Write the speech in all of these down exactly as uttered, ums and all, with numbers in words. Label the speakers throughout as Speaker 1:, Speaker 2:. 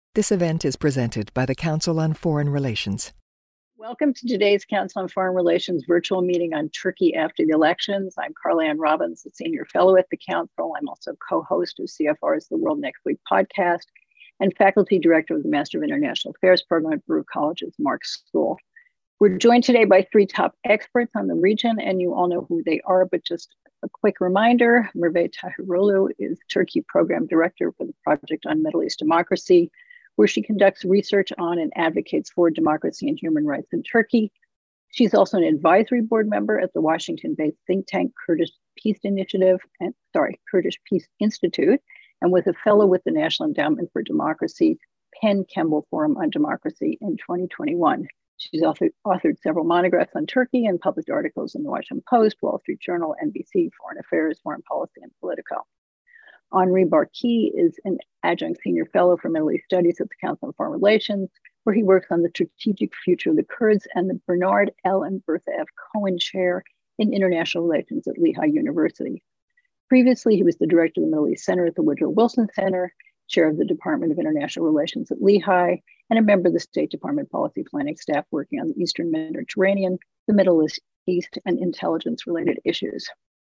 Speaker 1: This event is presented by the Council on Foreign Relations.
Speaker 2: Welcome to today's Council on Foreign Relations virtual meeting on Turkey after the elections. I'm Carla Ann Robbins, a senior fellow at the Council. I'm also co-host of C F R's The World Next Week podcast and faculty director of the Master of International Affairs program at Baruch College's Marx School. We're joined today by three top experts on the region, and you all know who they are, but just a quick reminder, Merve Tahirolu is Turkey Program Director for the Project on Middle East Democracy, where she conducts research on and advocates for democracy and human rights in Turkey. She's also an advisory board member at the Washington-based think tank Kurdish Peace Initiative, and sorry, Kurdish Peace Institute, and was a fellow with the National Endowment for Democracy Penn Kemble Forum on Democracy in twenty twenty-one. She's also authored several monographs on Turkey and published articles in the Washington Post, Wall Street Journal, N B C, Foreign Affairs, Foreign Policy, and Politico. Henri Barkey is an adjunct senior fellow for Middle East Studies at the Council on Foreign Relations, where he works on the strategic future of the Kurds and the Bernard L. and Bertha F. Cohen Chair in International Relations at Lehigh University. Previously, he was the director of the Middle East Center at the Woodrow Wilson Center, chair of the Department of International Relations at Lehigh, and a member of the State Department policy planning staff working on the Eastern Mediterranean, the Middle East, and intelligence-related issues.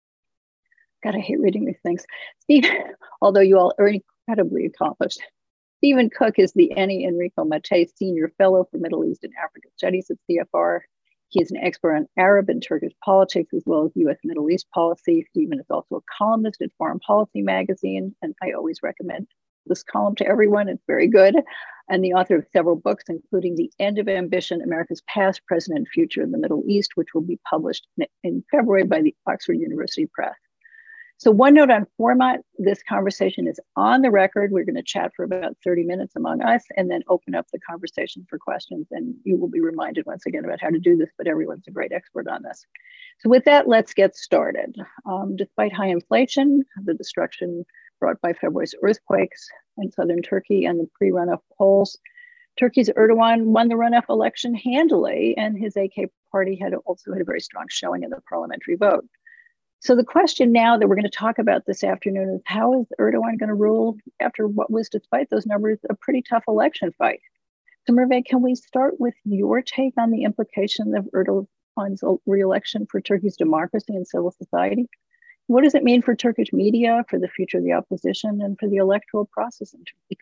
Speaker 2: God, I hate reading these things. Steve, although you all are incredibly accomplished. Stephen Cook is the Eni Enrico Mattei Senior Fellow for Middle East and Africa Studies at C F R. He is an expert on Arab and Turkish politics, as well as U S Middle East policy. Stephen is also a columnist at Foreign Policy magazine, and I always recommend this column to everyone. It's very good. And the author of several books, including The End of Ambition, America's Past, Present, and Future in the Middle East, which will be published in February by the Oxford University Press. So one note on format, this conversation is on the record. We're going to chat for about thirty minutes among us and then open up the conversation for questions. And you will be reminded once again about how to do this, but everyone's a great expert on this. So with that, let's get started. Um, despite high inflation, the destruction brought by February's earthquakes in southern Turkey and the pre-runoff polls, Turkey's Erdogan won the runoff election handily, and his A K party had also had a very strong showing in the parliamentary vote. So the question now that we're going to talk about this afternoon is, how is Erdogan going to rule after what was, despite those numbers, a pretty tough election fight? So Merve, can we start with your take on the implications of Erdogan's re-election for Turkey's democracy and civil society? What does it mean for Turkish media, for the future of the opposition, and for the electoral process in Turkey?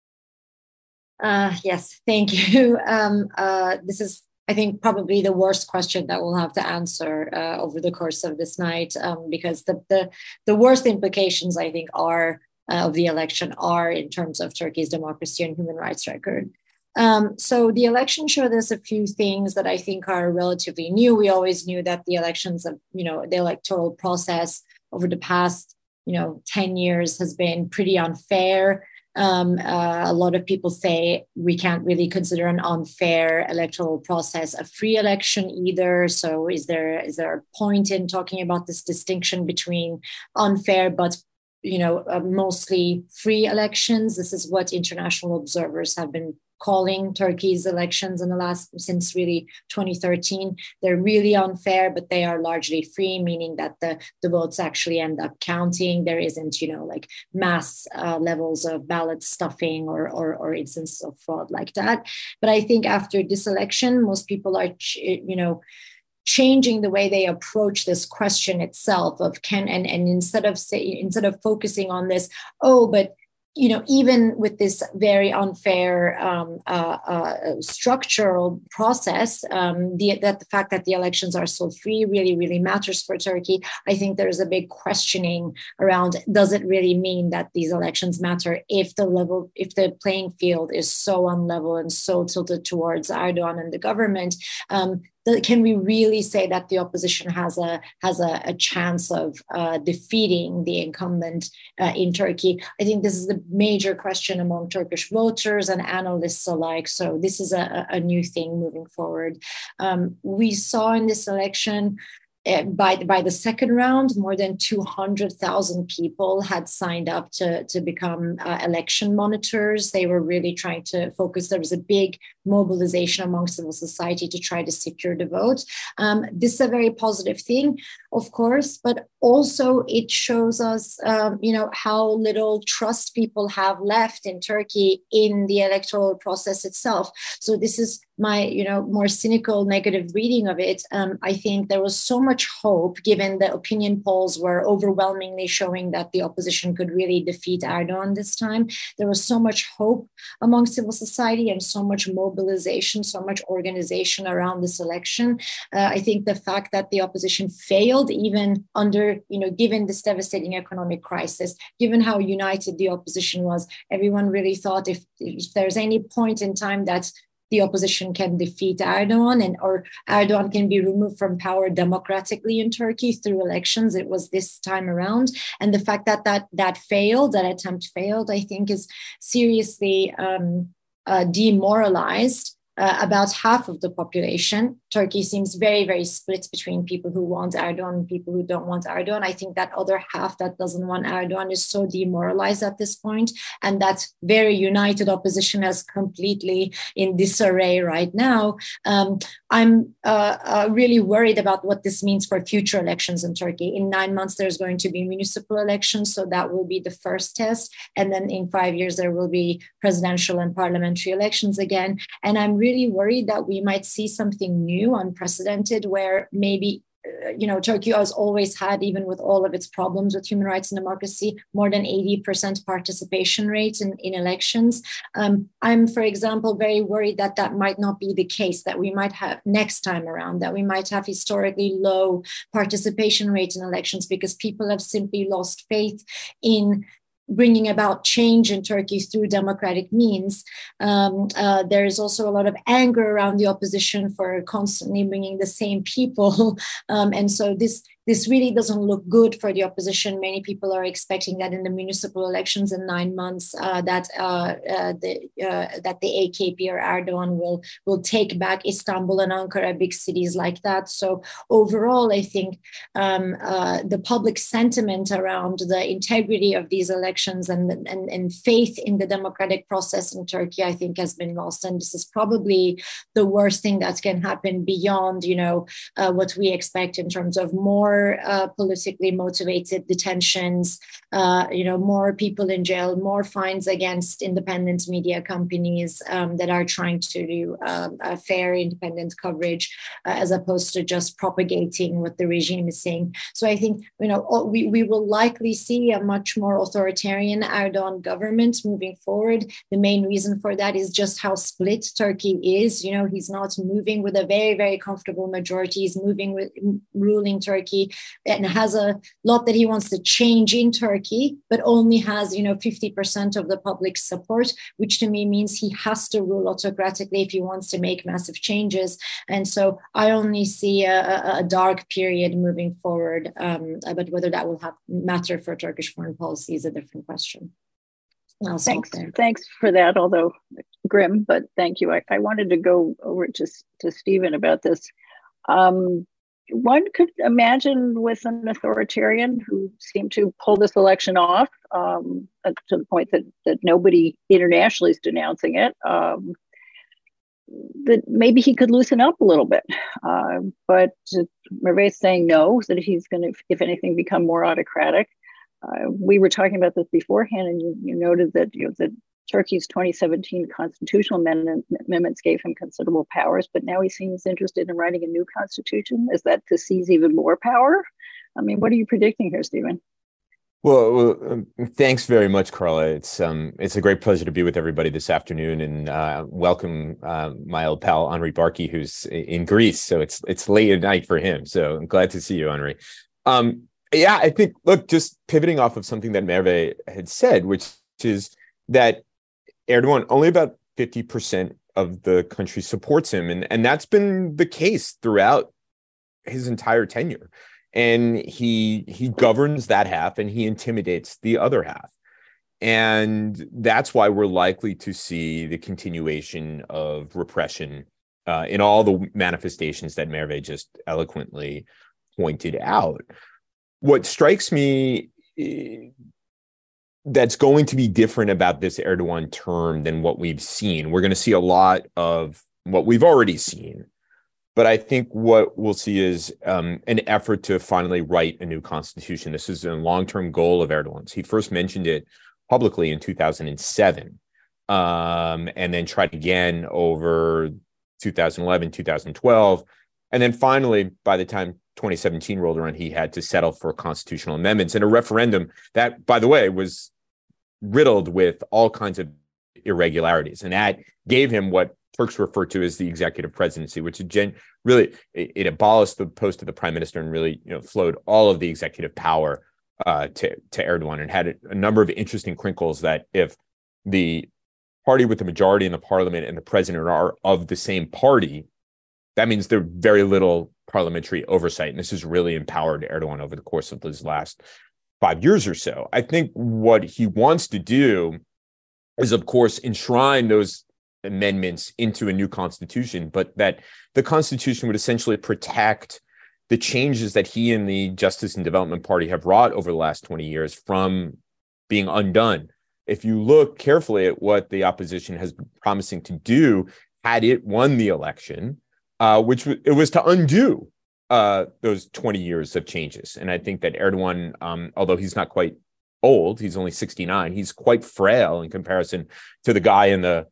Speaker 3: Uh, yes, thank you. Um, uh, this is I think probably the worst question that we'll have to answer uh, over the course of this night, um, because the, the the worst implications, I think, are uh, of the election are in terms of Turkey's democracy and human rights record. Um, so the election showed us a few things that I think are relatively new. We always knew that the elections, of, you know, the electoral process over the past, you know, ten years has been pretty unfair. Um, uh, a lot of people say we can't really consider an unfair electoral process a free election either. So is there is there a point in talking about this distinction between unfair but, you know, uh, mostly free elections? This is what international observers have been calling Turkey's elections in the last, since really twenty thirteen. They're really unfair, but they are largely free, meaning that the, the votes actually end up counting. There isn't, you know, like mass uh, levels of ballot stuffing or, or, or instances of fraud like that. But I think after this election, most people are, you know, changing the way they approach this question itself of can, and, and instead of say, instead of focusing on this, oh, but you know, even with this very unfair um, uh, uh, structural process, um, the, that the fact that the elections are so free really, really matters for Turkey. I think there's a big questioning around, does it really mean that these elections matter if the level, if the playing field is so unlevel and so tilted towards Erdogan and the government? Um, Can we really say that the opposition has a has a, a chance of uh, defeating the incumbent uh, in Turkey? I think this is the major question among Turkish voters and analysts alike. So this is a, a new thing moving forward. Um, we saw in this election, Uh, by, by the second round, more than two hundred thousand people had signed up to, to become uh, election monitors. They were really trying to focus. There was a big mobilization among civil society to try to secure the vote. Um, this is a very positive thing, of course, but also it shows us, um, you know, how little trust people have left in Turkey in the electoral process itself. So this is my, you know, more cynical, negative reading of it. Um, I think there was so much hope, given the opinion polls were overwhelmingly showing that the opposition could really defeat Erdogan this time. There was so much hope among civil society and so much mobilization, so much organization around this election. Uh, I think the fact that the opposition failed, even under, you know, given this devastating economic crisis, given how united the opposition was, everyone really thought if, if there's any point in time that the opposition can defeat Erdogan and or Erdogan can be removed from power democratically in Turkey through elections, it was this time around. And the fact that that, that failed, that attempt failed, I think is seriously um, uh, demoralized uh, about half of the population. Turkey seems very, very split between people who want Erdogan and people who don't want Erdogan. I think that other half that doesn't want Erdogan is so demoralized at this point, and that very united opposition is completely in disarray right now. Um, I'm uh, uh, really worried about what this means for future elections in Turkey. In nine months, there's going to be municipal elections, so that will be the first test. And then in five years, there will be presidential and parliamentary elections again. And I'm really worried that we might see something new, unprecedented, where maybe, uh, you know, Turkey has always had, even with all of its problems with human rights and democracy, more than eighty percent participation rate in, in elections. Um, I'm, for example, very worried that that might not be the case, that we might have next time around, that we might have historically low participation rate in elections because people have simply lost faith in bringing about change in Turkey through democratic means. Um, uh, there is also a lot of anger around the opposition for constantly bringing the same people. Um, and so this This really doesn't look good for the opposition. Many people are expecting that in the municipal elections in nine months, uh, that uh, uh, the uh, that the A K P or Erdogan will will take back Istanbul and Ankara, big cities like that. So overall, I think um, uh, the public sentiment around the integrity of these elections and, and and faith in the democratic process in Turkey, I think, has been lost. And this is probably the worst thing that can happen beyond, you know, uh, what we expect in terms of more Uh, politically motivated detentions, uh, you know, more people in jail, more fines against independent media companies um, that are trying to do uh, a fair, independent coverage, uh, as opposed to just propagating what the regime is saying. So I think, you know, we, we will likely see a much more authoritarian Erdogan government moving forward. The main reason for that is just how split Turkey is. You know, he's not moving with a very, very comfortable majority. He's moving with ruling Turkey and has a lot that he wants to change in Turkey, but only has, you know, fifty percent of the public support, which to me means he has to rule autocratically if he wants to make massive changes. And so I only see a, a dark period moving forward, um, but whether that will have matter for Turkish foreign policy is a different question. I'll
Speaker 2: thanks, thanks for that, although grim, but thank you. I, I wanted to go over to, to Stephen about this. Um, One could imagine with an authoritarian who seemed to pull this election off um, to the point that, that nobody internationally is denouncing it, um, that maybe he could loosen up a little bit. Uh, but Merve is saying no, that he's going to, if anything, become more autocratic. Uh, we were talking about this beforehand, and you, you noted that, you know, that Turkey's twenty seventeen constitutional amendments gave him considerable powers, but now he seems interested in writing a new constitution. Is that to seize even more power? I mean, what are you predicting here, Stephen?
Speaker 4: Well, well um, thanks very much, Carla. It's um, it's a great pleasure to be with everybody this afternoon, and uh, welcome uh, my old pal Henri Barkey, who's in Greece. So it's it's late at night for him. So I'm glad to see you, Henri. Um, yeah, I think, look, just pivoting off of something that Merve had said, which is that Erdogan, only about fifty percent of the country supports him. And, and that's been the case throughout his entire tenure. And he he governs that half and he intimidates the other half. And that's why we're likely to see the continuation of repression uh, in all the manifestations that Merve just eloquently pointed out. What strikes me that's going to be different about this Erdogan term than what we've seen. We're going to see a lot of what we've already seen. But I think what we'll see is um, an effort to finally write a new constitution. This is a long-term goal of Erdogan's. He first mentioned it publicly in two thousand seven, um, and then tried again over two thousand eleven, two thousand twelve. And then finally, by the time twenty seventeen rolled around, he had to settle for constitutional amendments and a referendum that, by the way, was riddled with all kinds of irregularities. And that gave him what Turks refer to as the executive presidency, which is gen- really, it, it abolished the post of the prime minister and really, you know, flowed all of the executive power uh, to, to Erdogan, and had a, a number of interesting crinkles that if the party with the majority in the parliament and the president are of the same party, that means there's very little parliamentary oversight. And this has really empowered Erdogan over the course of his last five years or so. I think what he wants to do is, of course, enshrine those amendments into a new constitution, but that the constitution would essentially protect the changes that he and the Justice and Development Party have wrought over the last twenty years from being undone. If you look carefully at what the opposition has been promising to do, had it won the election, uh, which w- it was to undo uh, those twenty years of changes. And I think that Erdogan, um, although he's not quite old, he's only sixty-nine, he's quite frail in comparison to the guy in the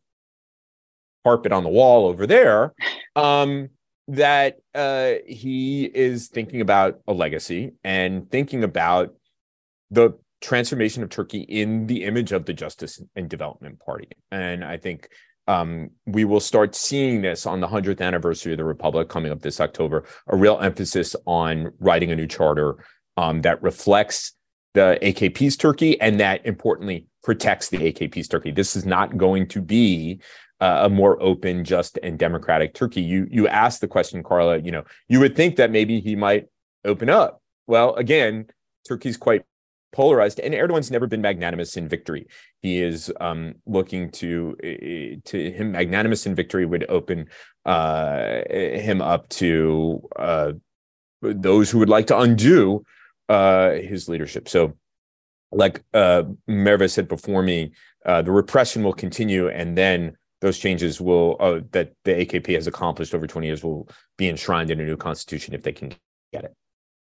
Speaker 4: carpet on the wall over there, um, that uh, he is thinking about a legacy and thinking about the transformation of Turkey in the image of the Justice and Development Party. And I think um, we will start seeing this on the hundredth anniversary of the Republic coming up this October, a real emphasis on writing a new charter um, that reflects the A K P's Turkey and that, importantly, protects the A K P's Turkey. This is not going to be Uh, a more open, just, and democratic Turkey. You you asked the question, Carla, you know, you would think that maybe he might open up. Well, again, Turkey's quite polarized, and Erdogan's never been magnanimous in victory. He is um, looking to, uh, to him, magnanimous in victory would open uh, him up to uh, those who would like to undo uh, his leadership. So, like uh, Merve said before me, uh, the repression will continue, and then those changes will uh, that the A K P has accomplished over twenty years will be enshrined in a new constitution if they can get it.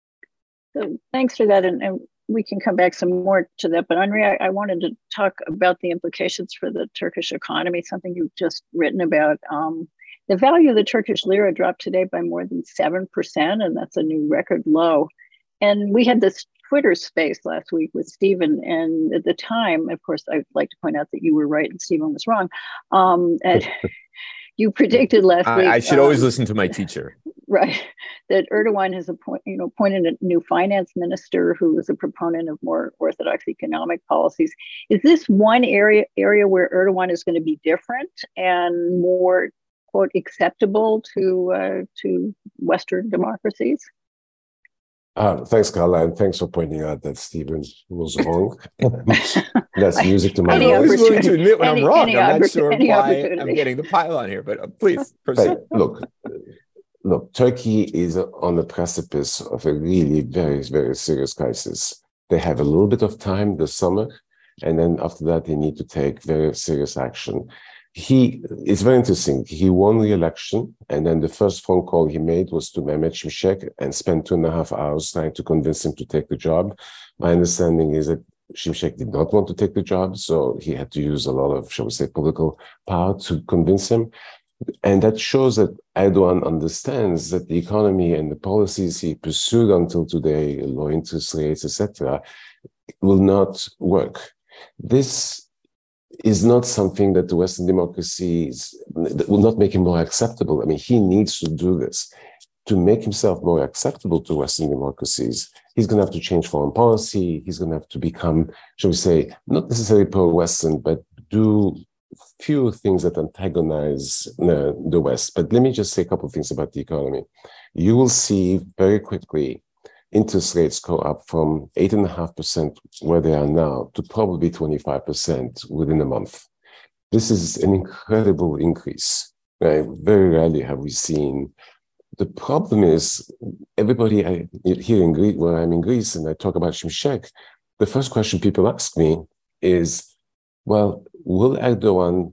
Speaker 2: So thanks for that, and, and we can come back some more to that. But Henri, I, I wanted to talk about the implications for the Turkish economy, something you've just written about. Um, the value of the Turkish lira dropped today by more than seven percent, and that's a new record low. And we had this Twitter space last week with Stephen, and at the time, of course, I'd like to point out that you were right and Stephen was wrong. Um, and you predicted last
Speaker 4: I,
Speaker 2: week.
Speaker 4: I should
Speaker 2: um,
Speaker 4: always listen to my teacher.
Speaker 2: Right, that Erdogan has appoint, you know, appointed a new finance minister who is a proponent of more orthodox economic policies. Is this one area area where Erdogan is going to be different and more, quote, acceptable to uh, to Western democracies?
Speaker 5: Uh, thanks, Carla, and thanks for pointing out that Stephen was wrong. That's music to my
Speaker 4: I'm
Speaker 5: ears.
Speaker 4: always willing to admit when
Speaker 2: any,
Speaker 4: I'm wrong. I'm not sure why I'm getting the pylon here, but uh, please proceed.
Speaker 5: Hey, look, look, Turkey is on the precipice of a really very, very serious crisis. They have a little bit of time this summer, and then after that, they need to take very serious action. He, it's very interesting. He won the election, and then the first phone call he made was to Mehmet Şimşek and spent two and a half hours trying to convince him to take the job. My understanding is that Şimşek did not want to take the job, so he had to use a lot of, shall we say, political power to convince him. And that shows that Erdogan understands that the economy and the policies he pursued until today, low interest rates, et cetera, will not work. This is not something that the Western democracies that will not make him more acceptable. I mean, he needs to do this. To make himself more acceptable to Western democracies, he's going to have to change foreign policy. He's going to have to become, shall we say, not necessarily pro-Western, but do few things that antagonize uh, the West. But let me just say a couple of things about the economy. You will see very quickly interest rates go up from eight point five percent where they are now to probably twenty-five percent within a month. This is an incredible increase. Right? Very rarely have we seen. The problem is, everybody I, here in Greece, where I'm in Greece, and I talk about Şimşek, the first question people ask me is, well, will Erdogan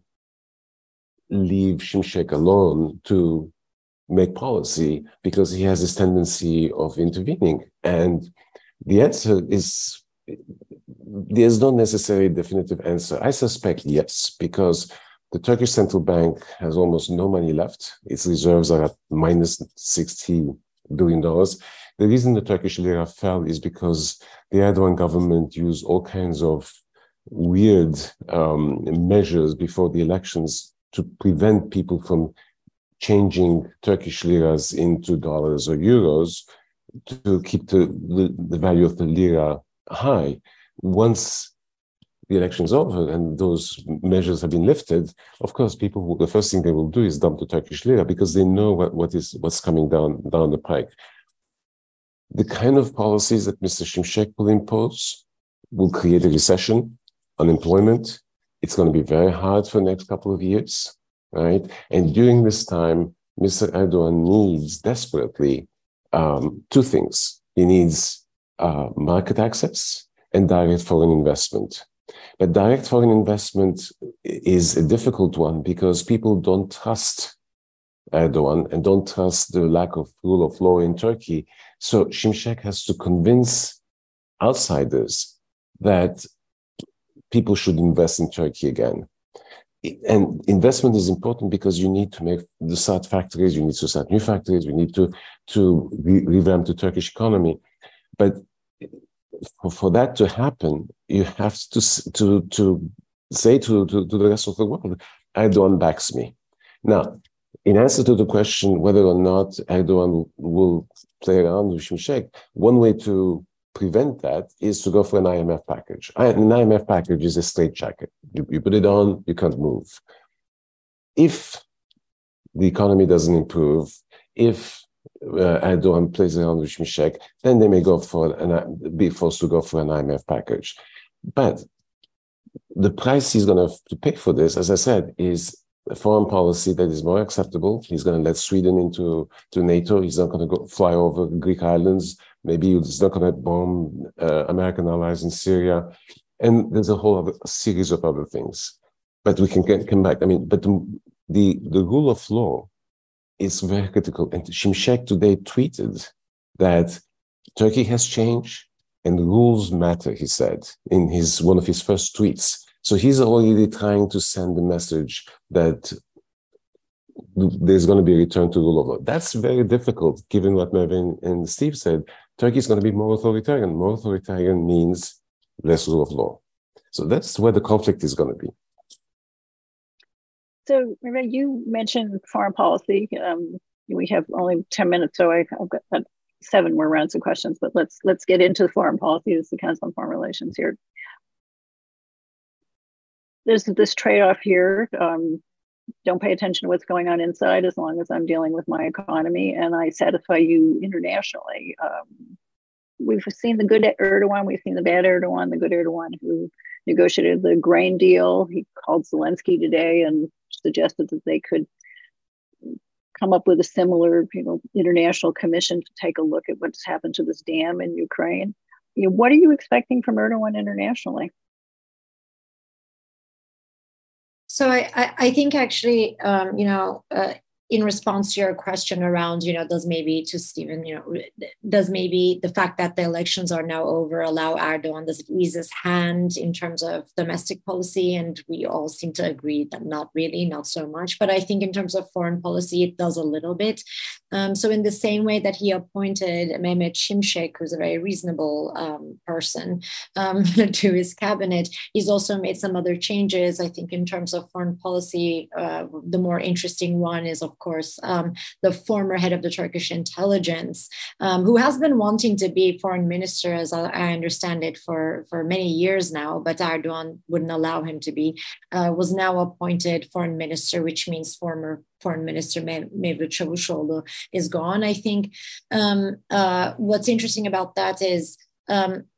Speaker 5: leave Şimşek alone to make policy because he has this tendency of intervening? And the answer is, there's no necessarily definitive answer. I suspect yes, because the Turkish central bank has almost no money left. Its reserves are at minus sixty billion dollars. The reason the Turkish lira fell is because the Erdogan government used all kinds of weird um, measures before the elections to prevent people from changing Turkish liras into dollars or euros to keep the, the, the value of the lira high. Once the election is over and those measures have been lifted, of course, people will, the first thing they will do is dump the Turkish lira because they know what, what is what's coming down down the pike. The kind of policies that Mister Şimşek will impose will create a recession, unemployment. It's going to be very hard for the next couple of years, right? And during this time, Mister Erdogan needs desperately um, two things. He needs uh, market access and direct foreign investment. But direct foreign investment is a difficult one because people don't trust Erdogan and don't trust the lack of rule of law in Turkey. So Şimşek has to convince outsiders that people should invest in Turkey again. And investment is important because you need to make to start factories, you need to start new factories, we need to, to re- revamp the Turkish economy. But for, for that to happen, you have to, to, to say to, to, to the rest of the world, Erdogan backs me. Now, in answer to the question whether or not Erdogan will play around with Şimşek, one way to prevent that is to go for an I M F package. An I M F package is a straitjacket. You, you put it on, you can't move. If the economy doesn't improve, if uh, Erdogan plays around with Şimşek, then they may go for an, be forced to go for an I M F package. But the price he's going to have to pay for this, as I said, is a foreign policy that is more acceptable. He's going to let Sweden into to NATO. He's not going to go fly over Greek islands. Maybe he's not going to bomb uh, American allies in Syria. And there's a whole other a series of other things. But we can get, come back. I mean, but the, the, the rule of law is very critical. And Şimşek today tweeted that Turkey has changed and rules matter, he said, in his one of his first tweets. So he's already trying to send the message that there's going to be a return to rule of law. That's very difficult, given what Mervyn and Steve said. Turkey is going to be more authoritarian. More authoritarian means less rule of law. So that's where the conflict is going to be.
Speaker 2: So, Mervyn, you mentioned foreign policy. Um, we have only ten minutes, so I, I've got uh, seven more rounds of questions, but let's let's get into foreign policy. This is the Council on Foreign Relations here. There's this trade-off here. Um, don't pay attention to what's going on inside as long as I'm dealing with my economy and I satisfy you internationally. Um, we've seen the good Erdogan, we've seen the bad Erdogan, the good Erdogan who negotiated the grain deal. He called Zelensky today and suggested that they could come up with a similar, you know, international commission to take a look at what's happened to this dam in Ukraine. You know, what are you expecting from Erdogan internationally?
Speaker 3: So I, I, I think actually, um, you know, uh, in response to your question around, you know, does maybe to Stephen, you know, does maybe the fact that the elections are now over allow Erdogan, does it ease his hand in terms of domestic policy? And we all seem to agree that not really, not so much. But I think in terms of foreign policy, it does a little bit. Um, so in the same way that he appointed Mehmet Şimşek, who's a very reasonable um, person, um, to his cabinet, he's also made some other changes. I think in terms of foreign policy, uh, the more interesting one is, of Of course, um, the former head of the Turkish intelligence, um, who has been wanting to be foreign minister, as I understand it, for, for many years now, but Erdogan wouldn't allow him to be, uh, was now appointed foreign minister, which means former foreign minister Mevlut Çavuşoğlu is gone. I think um, uh, what's interesting about that is um,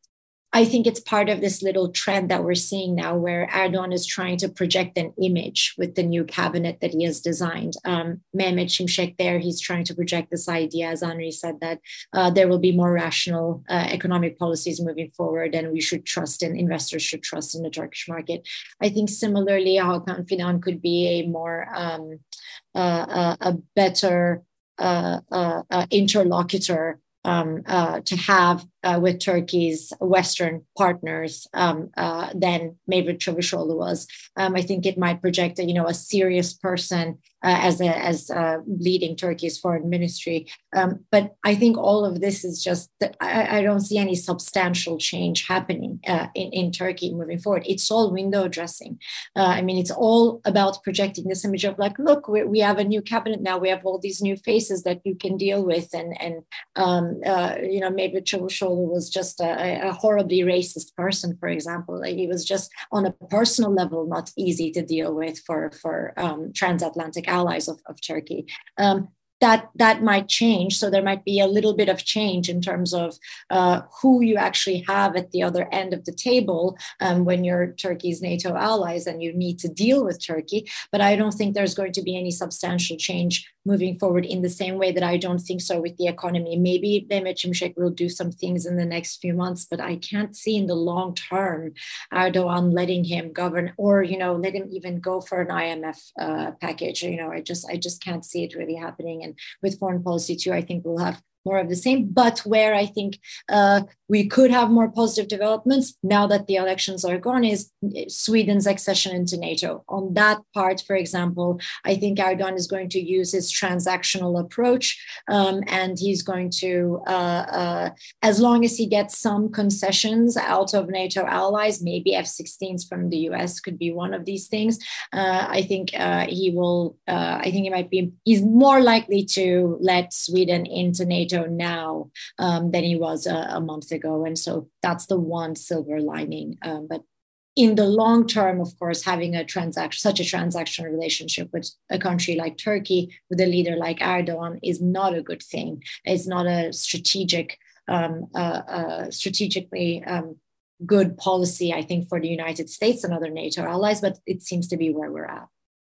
Speaker 3: I think it's part of this little trend that we're seeing now where Erdogan is trying to project an image with the new cabinet that he has designed. Um, Mehmet Şimşek there, he's trying to project this idea, as Henri said, that uh, there will be more rational uh, economic policies moving forward and we should trust and investors should trust in the Turkish market. I think similarly, Hakan Fidan could be a more, um, uh, uh, a better uh, uh, uh, interlocutor Um, uh, to have uh, with Turkey's Western partners um, uh, than Mevlut Çavuşoğlu was. Um, I think it might project, a, you know, a serious person uh, as a, as uh, leading Turkey's foreign ministry. Um, but I think all of this is just that I, I don't see any substantial change happening uh, in, in Turkey moving forward. It's all window dressing. Uh, I mean, it's all about projecting this image of like, look, we, we have a new cabinet now. We have all these new faces that you can deal with, and and um, Uh, you know, maybe Çavuşoğlu was just a, a horribly racist person, for example. Like, he was just on a personal level not easy to deal with for for um, transatlantic allies of, of Turkey. Um, that that might change. So there might be a little bit of change in terms of uh, who you actually have at the other end of the table um, when you're Turkey's NATO allies and you need to deal with Turkey. But I don't think there's going to be any substantial change moving forward in the same way that I don't think so with the economy. Maybe Mehmet Şimşek will do some things in the next few months, but I can't see in the long term Erdogan letting him govern or, you know, let him even go for an I M F uh, package. You know, I just I just can't see it really happening. And with foreign policy too, I think we'll have more of the same. But where I think uh, we could have more positive developments now that the elections are gone is Sweden's accession into NATO. On that part, for example, I think Erdogan is going to use his transactional approach um, and he's going to, uh, uh, as long as he gets some concessions out of NATO allies, maybe F sixteens from the U S could be one of these things. Uh, I think uh, he will, uh, I think he might be, he's more likely to let Sweden into NATO now um, than he was a, a month ago. And so that's the one silver lining. Um, but in the long term, of course, having a transaction, such a transactional relationship with a country like Turkey, with a leader like Erdogan, is not a good thing. It's not a strategic, um, uh, uh, strategically um, good policy, I think, for the United States and other NATO allies, but it seems to be where we're at.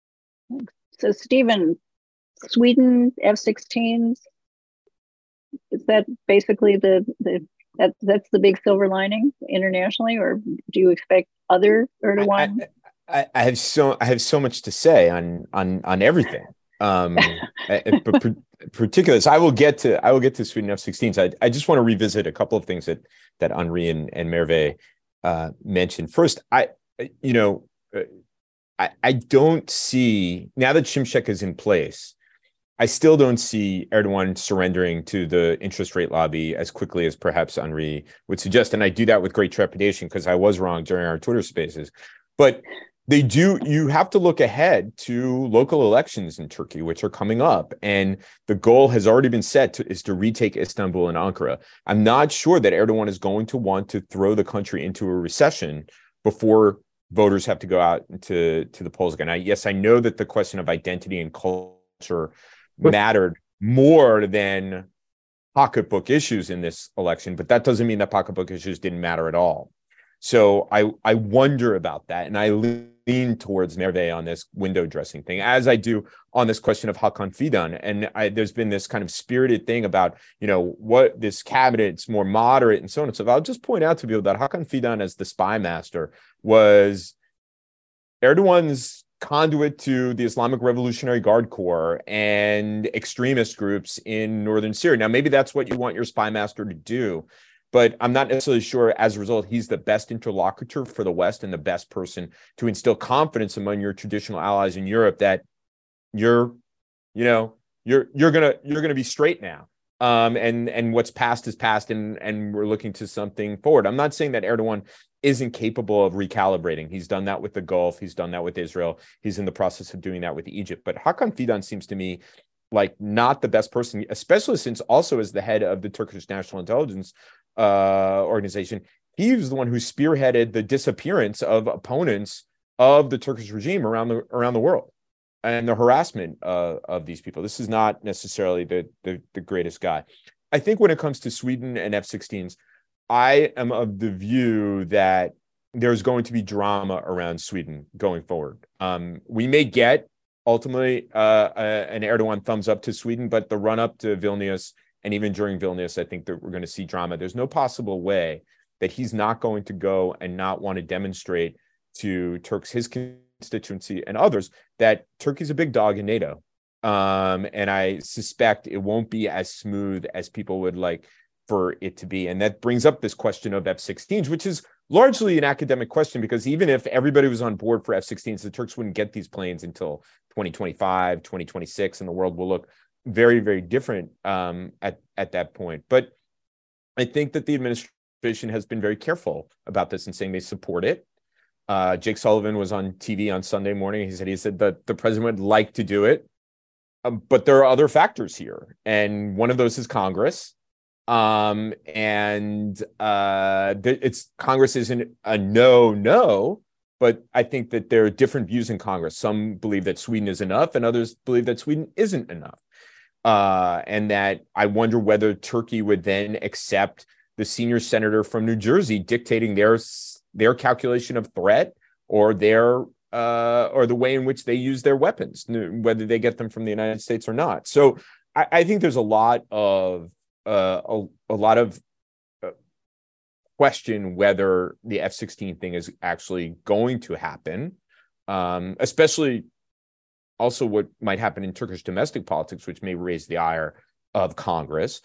Speaker 2: So, Stephen, Sweden F sixteens, is that basically the, the that that's the big silver lining internationally, or do you expect other Erdogan?
Speaker 4: I, I, I have so I have so much to say on on on everything. Um, but particularly, so I will get to I will get to Sweden F sixteens. I I just want to revisit a couple of things that that Henri and and Merve uh, mentioned. First, I you know I I don't see, now that Şimşek is in place, I still don't see Erdogan surrendering to the interest rate lobby as quickly as perhaps Henri would suggest. And I do that with great trepidation because I was wrong during our Twitter spaces. But they do, you have to look ahead to local elections in Turkey, which are coming up. And the goal has already been set to, is to retake Istanbul and Ankara. I'm not sure that Erdogan is going to want to throw the country into a recession before voters have to go out to, to the polls again. I, yes, I know that the question of identity and culture mattered more than pocketbook issues in this election, but that doesn't mean that pocketbook issues didn't matter at all. So I I wonder about that, and I lean towards Merve on this window dressing thing, as I do on this question of Hakan Fidan. And I, there's been this kind of spirited thing about, you know, what this cabinet's more moderate and so on and so forth. I'll just point out to people that Hakan Fidan, as the spy master, was Erdogan's conduit to the Islamic Revolutionary Guard Corps and extremist groups in northern Syria. Now, maybe that's what you want your spy master to do, but I'm not necessarily sure as a result he's the best interlocutor for the West and the best person to instill confidence among your traditional allies in Europe that you're, you know, you're you're gonna you're gonna be straight now. Um, and and what's past is past, and and we're looking to something forward. I'm not saying that Erdogan isn't capable of recalibrating. He's done that with the Gulf. He's done that with Israel. He's in the process of doing that with Egypt. But Hakan Fidan seems to me like not the best person, especially since also as the head of the Turkish National Intelligence uh, Organization, he was the one who spearheaded the disappearance of opponents of the Turkish regime around the around the world, and the harassment uh, of these people. This is not necessarily the, the the greatest guy. I think when it comes to Sweden and F sixteens, I am of the view that there's going to be drama around Sweden going forward. Um, we may get ultimately uh, a, an Erdogan thumbs up to Sweden, but the run up to Vilnius and even during Vilnius, I think that we're going to see drama. There's no possible way that he's not going to go and not want to demonstrate to Turks, his constituency and others, that Turkey's a big dog in NATO. Um, and I suspect it won't be as smooth as people would like for it to be. And that brings up this question of F sixteens, which is largely an academic question, because even if everybody was on board for F sixteens, the Turks wouldn't get these planes until twenty twenty-five, twenty twenty-six, and the world will look very, very different um, at, at that point. But I think that the administration has been very careful about this and saying they support it. Uh, Jake Sullivan was on T V on Sunday morning. He said, he said that the president would like to do it, um, but there are other factors here. And one of those is Congress. Um, and uh, it's Congress isn't a no, no, but I think that there are different views in Congress. Some believe that Sweden is enough and others believe that Sweden isn't enough. Uh, and that I wonder whether Turkey would then accept the senior senator from New Jersey dictating their, their calculation of threat or their uh, or the way in which they use their weapons, whether they get them from the United States or not. So I, I think there's a lot of Uh, a, a lot of uh, question whether the F sixteen thing is actually going to happen, um, especially also what might happen in Turkish domestic politics, which may raise the ire of Congress.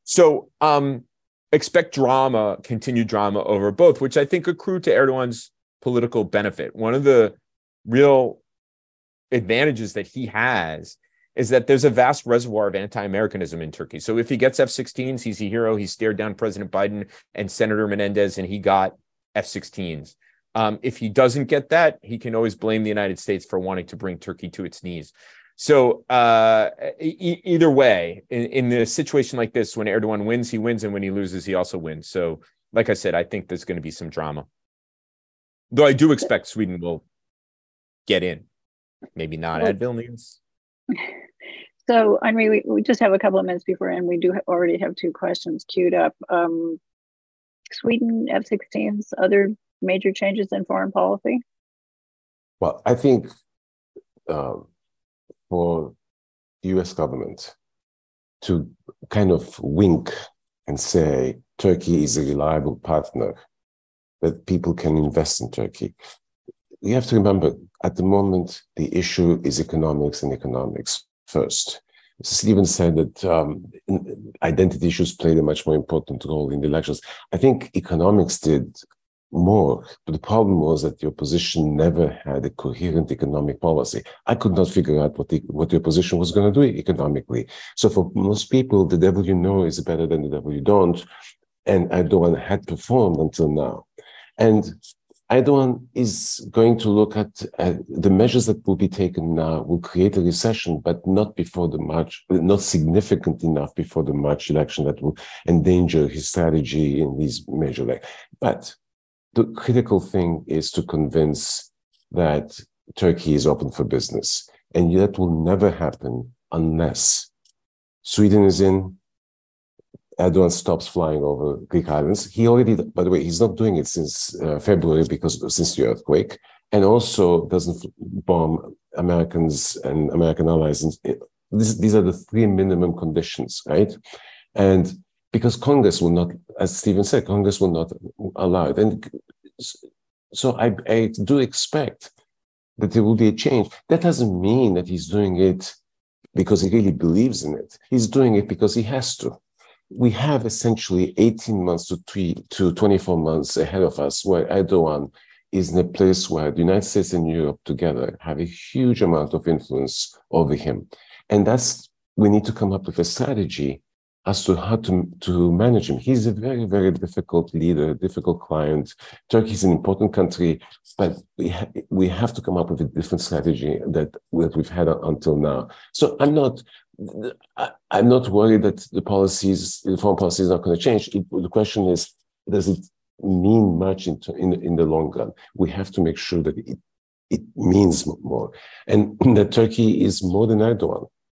Speaker 4: So um, expect drama, continued drama over both, which I think accrue to Erdogan's political benefit. One of the real advantages that he has is that there's a vast reservoir of anti-Americanism in Turkey. So if he gets F sixteens, he's a hero. He stared down President Biden and Senator Menendez, and he got F sixteens. Um, if he doesn't get that, he can always blame the United States for wanting to bring Turkey to its knees. So uh, e- either way, in, in a situation like this, when Erdogan wins, he wins, and when he loses, he also wins. So like I said, I think there's going to be some drama. Though I do expect Sweden will get in. Maybe not at Vilnius.
Speaker 2: So, Henri, we, we just have a couple of minutes before, and we do ha- already have two questions queued up. Um, Sweden, F sixteens, other major changes in foreign policy?
Speaker 5: Well, I think uh, for the U S government to kind of wink and say Turkey is a reliable partner, that people can invest in Turkey. You have to remember, at the moment, the issue is economics and economics first. Stephen said that um, identity issues played a much more important role in the elections. I think economics did more, but the problem was that the opposition never had a coherent economic policy. I could not figure out what the, what the opposition was going to do economically. So for most people, the devil you know is better than the devil you don't, and Erdogan had performed until now. And Erdogan is going to look at uh, the measures that will be taken now will create a recession, but not before the March, not significant enough before the March election that will endanger his strategy in these major elections. But the critical thing is to convince that Turkey is open for business. And that will never happen unless Sweden is in, Erdogan stops flying over Greek islands. He already, by the way, he's not doing it since uh, February because since the earthquake, and also doesn't bomb Americans and American allies. This, these are the three minimum conditions, right? And because Congress will not, as Stephen said, Congress will not allow it. And so I, I do expect that there will be a change. That doesn't mean that he's doing it because he really believes in it. He's doing it because he has to. We have essentially eighteen months to three to twenty-four months ahead of us where Erdogan is in a place where the United States and Europe together have a huge amount of influence over him. And that's, we need to come up with a strategy as to how to, to manage him. He's a very, very difficult leader, difficult client. Turkey is an important country, but we, ha- we have to come up with a different strategy that, that we've had until now. So I'm not, I'm not worried that the policies, the foreign policy is not going to change. It, the question is, does it mean much in, in, in the long run? We have to make sure that it, it means more. And that Turkey is more than Erdogan.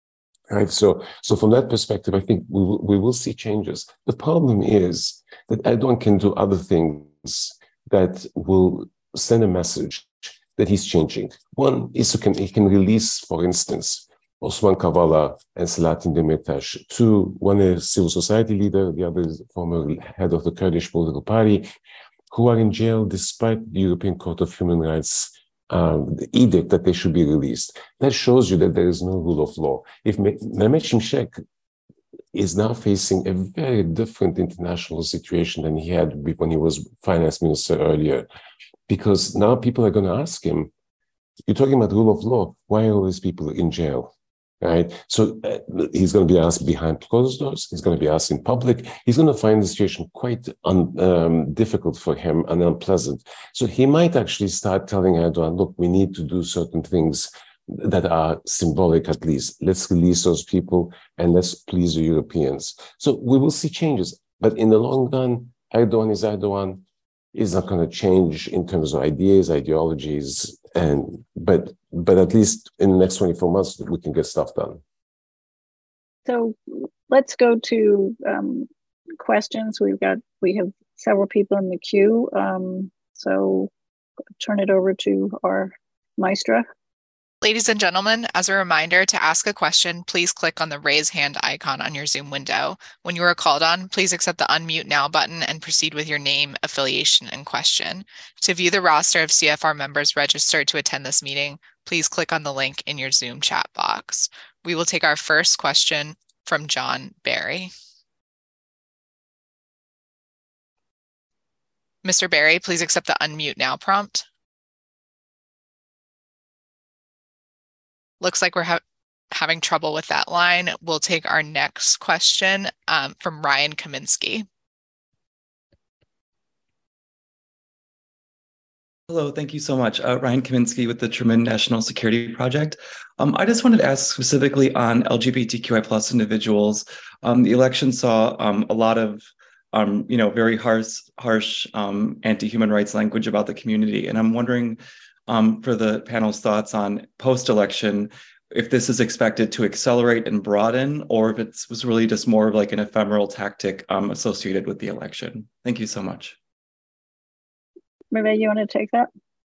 Speaker 5: Right. So, so from that perspective, I think we will, we will see changes. The problem is that Erdogan can do other things that will send a message that he's changing. One is he can, he can release, for instance, Osman Kavala and Selahattin Demirtas. Two, one is civil society leader, the other is former head of the Kurdish political party, who are in jail despite the European Court of Human Rights um, the edict that they should be released. That shows you that there is no rule of law. If Mehmet Şimşek is now facing a very different international situation than he had when he was finance minister earlier, because now people are going to ask him, you're talking about rule of law, why are all these people in jail? Right? So uh, he's going to be asked behind closed doors. He's going to be asked in public. He's going to find the situation quite un, um, difficult for him and unpleasant. So he might actually start telling Erdogan, look, we need to do certain things that are symbolic at least. Let's release those people and let's please the Europeans. So we will see changes. But in the long run, Erdogan is Erdogan. Is not going to change in terms of ideas, ideologies, and but but at least in the next twenty-four months we can get stuff done.
Speaker 2: So let's go to um, questions. We've got we have several people in the queue. Um, so turn it over to our maestra.
Speaker 6: Ladies and gentlemen, as a reminder, to ask a question, please click on the raise hand icon on your Zoom window. When you are called on, please accept the unmute now button and proceed with your name, affiliation, and question. To view the roster of C F R members registered to attend this meeting, please click on the link in your Zoom chat box. We will take our first question from John Barry. Mister Barry, please accept the unmute now prompt. Looks like we're ha having trouble with that line. We'll take our next question um, from Ryan Kaminsky.
Speaker 7: Hello, thank you so much. Uh, Ryan Kaminsky with the Truman National Security Project. Um, I just wanted to ask specifically on L G B T Q I plus individuals. Um, the election saw um, a lot of um, you know, very harsh, harsh um, anti-human rights language about the community. And I'm wondering, Um, for the panel's thoughts on post-election, if this is expected to accelerate and broaden, or if it was really just more of like an ephemeral tactic um, associated with the election. Thank you so much.
Speaker 2: Maria, you want to take that?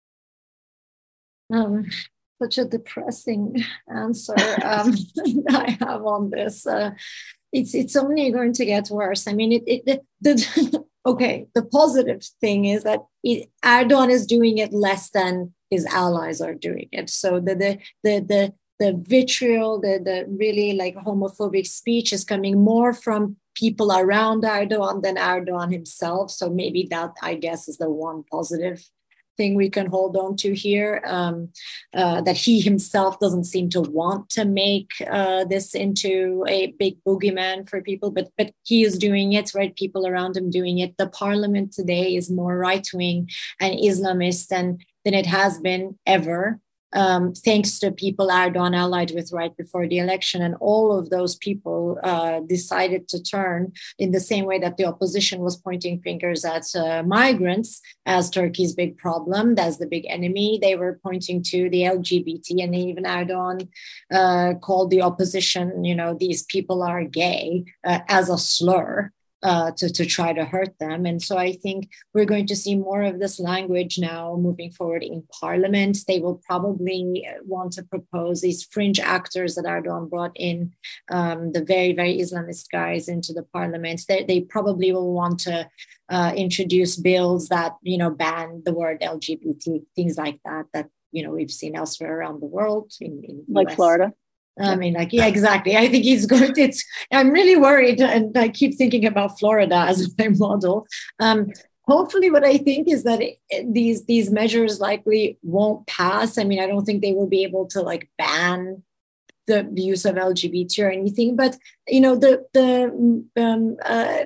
Speaker 3: Um, such a depressing answer um, I have on this. Uh, it's it's only going to get worse. I mean, it, it the, the okay. The positive thing is that it, Erdogan is doing it less than his allies are doing it. So the the the the, the vitriol, the the really like homophobic speech is coming more from people around Erdogan than Erdogan himself. So maybe that, I guess, is the one positive thing we can hold on to here, um, uh, that he himself doesn't seem to want to make uh, this into a big boogeyman for people, but but he is doing it, right? People around him doing it. The parliament today is more right-wing and Islamist than, than it has been ever. Um, thanks to people Erdogan allied with right before the election. And all of those people uh, decided to turn in the same way that the opposition was pointing fingers at uh, migrants as Turkey's big problem, as the big enemy. They were pointing to the L G B T, and even Erdogan uh, called the opposition, you know, these people are gay uh, as a slur. Uh, to, to try to hurt them. And so I think we're going to see more of this language now moving forward in parliament. They will probably want to propose these fringe actors that Erdogan brought in, um, the very, very Islamist guys into the parliament. They, they probably will want to uh, introduce bills that, you know, ban the word L G B T, things like that, that, you know, we've seen elsewhere around the world. In, in
Speaker 2: like
Speaker 3: U S.
Speaker 2: Florida.
Speaker 3: I mean, like, yeah, exactly. I think he's going to, it's, I'm really worried. And I keep thinking about Florida as my model. Um, hopefully what I think is that it, these, these measures likely won't pass. I mean, I don't think they will be able to like ban the use of L G B T or anything, but, you know, the, the, um, uh,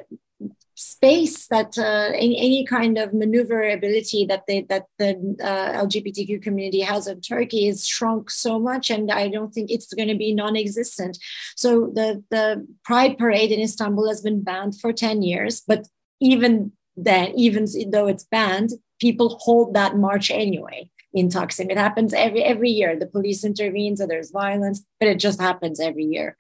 Speaker 3: space that uh, any, any kind of maneuverability that they, that the uh, L G B T Q community has in Turkey is shrunk so much, and I don't think it's going to be non-existent. So the the Pride Parade in Istanbul has been banned for ten years, but even then, even though it's banned, people hold that march anyway in Taksim. It happens every every year. The police intervenes, and there's violence, but it just happens every year.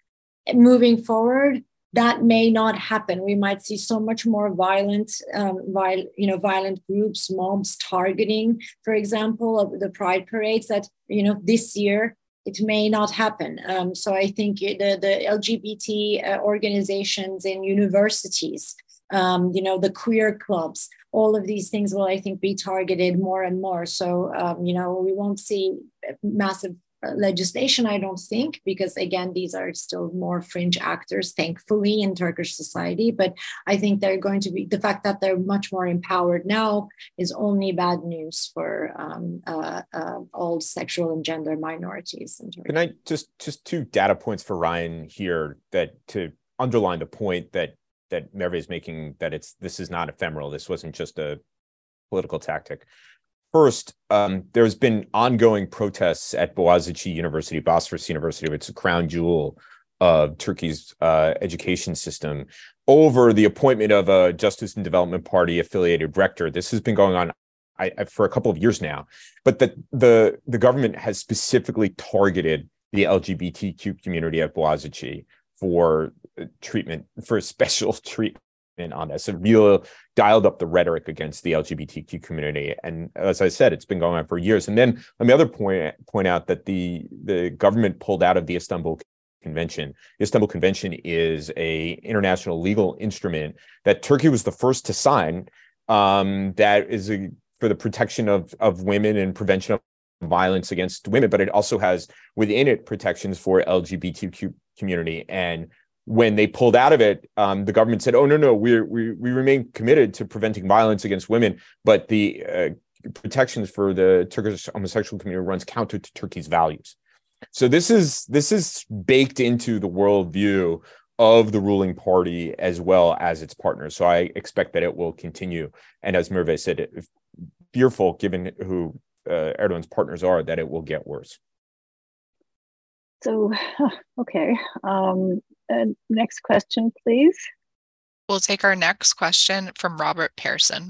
Speaker 3: moving forward, that may not happen. We might see so much more violent, um, viol- you know, violent groups, mobs targeting, for example, of the Pride parades that, you know, this year it may not happen. Um, so I think the, the L G B T uh, organizations in universities, um, you know, the queer clubs, all of these things will, I think, be targeted more and more. So, um, you know, we won't see massive legislation, I don't think, because again, these are still more fringe actors, thankfully, in Turkish society. But I think they're going to be, the fact that they're much more empowered now is only bad news for um, uh, uh, all sexual and gender minorities in Turkey.
Speaker 4: Can I just, just two data points for Ryan here that to underline the point that that Merve is making, that it's this is not ephemeral. This wasn't just a political tactic. First, um, there's been ongoing protests at Boğaziçi University, Bosphorus University, which is a crown jewel of Turkey's uh, education system, over the appointment of a Justice and Development Party affiliated rector. This has been going on I, I, for a couple of years now, but the, the, the government has specifically targeted the L G B T Q community at Boğaziçi for treatment, for special treatment on this. It really dialed up the rhetoric against the L G B T Q community. And as I said, it's been going on for years. And then let me other point, point out that the, the government pulled out of the Istanbul Convention. The Istanbul Convention is a international legal instrument that Turkey was the first to sign, um, that is a, for the protection of, of women and prevention of violence against women, but it also has within it protections for L G B T Q community. And when they pulled out of it, um, the government said, oh, no, no, we we we remain committed to preventing violence against women, but the uh, protections for the Turkish homosexual community runs counter to Turkey's values. So this is this is baked into the worldview of the ruling party as well as its partners. So I expect that it will continue. And as Merve said, if fearful, given who uh, Erdogan's partners are, that it will get worse.
Speaker 2: So, okay. Um, uh, next question, please.
Speaker 6: We'll take our next question from Robert Pearson.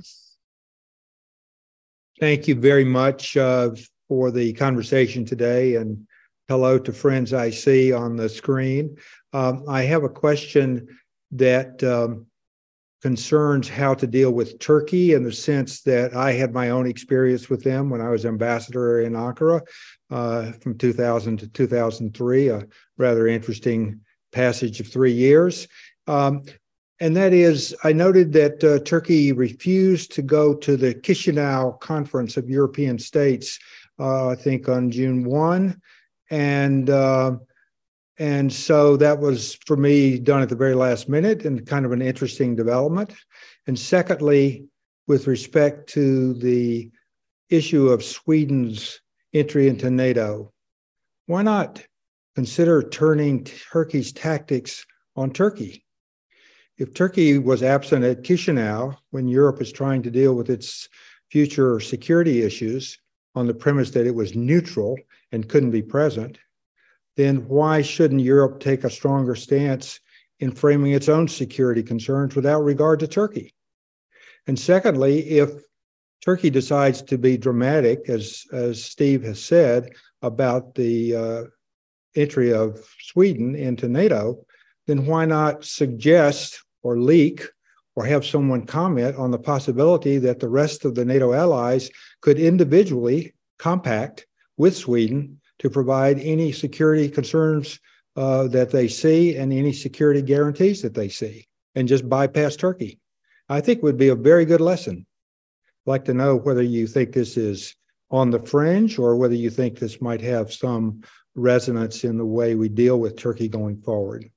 Speaker 8: Thank you very much uh, for the conversation today, and hello to friends I see on the screen. Um, I have a question that um, concerns how to deal with Turkey, in the sense that I had my own experience with them when I was ambassador in Ankara uh, from two thousand to two thousand three, a rather interesting passage of three years. Um, and that is, I noted that uh, Turkey refused to go to the Chisinau Conference of European States, uh, I think on June first. And uh, and so that was, for me, done at the very last minute, and kind of an interesting development. And secondly, with respect to the issue of Sweden's entry into NATO, why not consider turning Turkey's tactics on Turkey? If Turkey was absent at Chisinau when Europe is trying to deal with its future security issues on the premise that it was neutral and couldn't be present, then why shouldn't Europe take a stronger stance in framing its own security concerns without regard to Turkey? And secondly, if Turkey decides to be dramatic, as, as Steve has said, about the uh, entry of Sweden into NATO, then why not suggest or leak or have someone comment on the possibility that the rest of the NATO allies could individually compact with Sweden to provide any security concerns uh, that they see and any security guarantees that they see, and just bypass Turkey? I think would be a very good lesson. I'd like to know whether you think this is on the fringe or whether you think this might have some resonance in the way we deal with Turkey going forward.